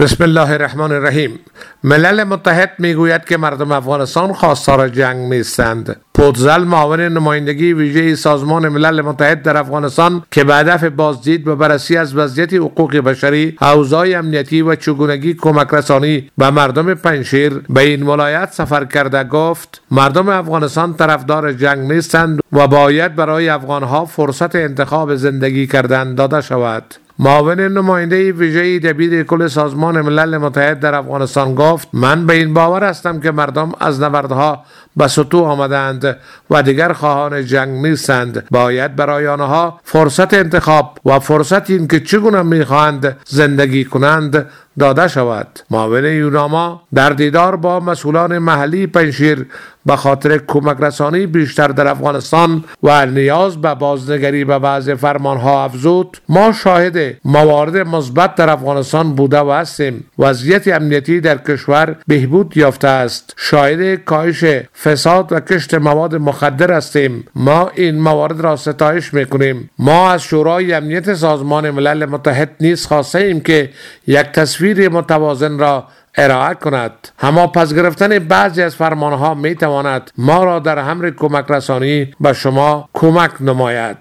بسم الله الرحمن الرحیم. ملل متحد میگوید که مردم افغانستان خواستار جنگ نیستند. پوتزل، معاون نمایندگی ویژه سازمان ملل متحد در افغانستان که به هدف بازدید و بررسی از وضعیت حقوق بشری، اوضاع امنیتی و چگونگی کمک رسانی به مردم پنجشیر به این ولایت سفر کرده، گفت مردم افغانستان طرفدار جنگ نیستند و باید برای افغانها فرصت انتخاب زندگی کردن داده شود. معاون نماینده ویژه دبیر کل سازمان ملل متحد در افغانستان گفت من به این باور هستم که مردم از نبردها به سطوح آمدند و دیگر خواهان جنگ نیستند. باید برای آنها فرصت انتخاب و فرصت این که چگونه میخواهند زندگی کنند داده شود. معاون یوناما در دیدار با مسئولان محلی پنجشیر به خاطر کمک رسانی بیشتر در افغانستان و نیاز به بازنگری به بعض فرمانها افزود ما شاهد موارد مثبت در افغانستان بوده و هستیم. وضعیت امنیتی در کشور بهبود یافته است. شاهد کاهش فساد و کشت مواد مخدر هستیم. ما این موارد را ستایش میکنیم. ما از شورای امنیت سازمان ملل متحد نیز خواسته ایم که یک تصویر متوازن را ارائه کند. اما پس گرفتن بعضی از فرمانها می تواند ما را در امر کمک رسانی به شما کمک نماید.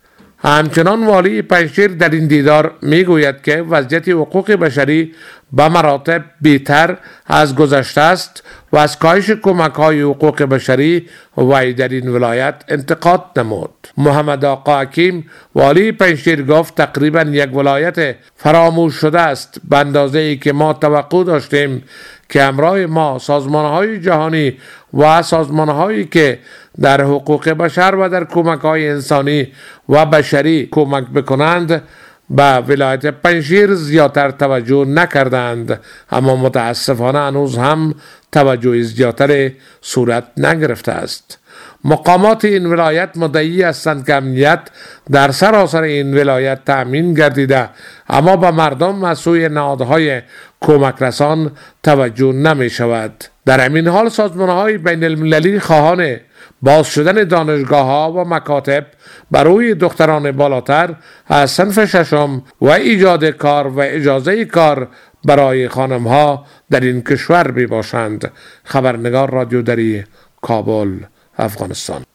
همچنان والی پنجشیر در این دیدار می گوید که وضعیت حقوق بشری به مراتب بهتر از گذشته است و از کاهش کمک های حقوق بشری وی در این ولایت انتقاد نمود. محمد آقا حکیم، والی پنجشیر، گفت تقریبا یک ولایت فراموش شده است به اندازه ای که ما توقع داشتیم که همراه ما سازمان‌های جهانی و سازمان‌هایی که در حقوق بشر و در کمک‌های انسانی و بشری کمک بکنند به ولایت پنجشیر زیادتر توجه نکردند، اما متاسفانه هنوز هم توجه زیادتر صورت نگرفته است. مقامات این ولایت مدعی هستند که امنیت در سراسر این ولایت تأمین گردیده، اما به مردم از سوی نهادهای کمک رسان توجه نمی شود. در همین حال سازمان‌های بین المللی خواهان باز شدن دانشگاه‌ها و مکاتب برای دختران بالاتر از صنف ششم و ایجاد کار و اجازه کار برای خانم‌ها در این کشور می باشند. خبرنگار رادیو دری، کابل، افغانستان.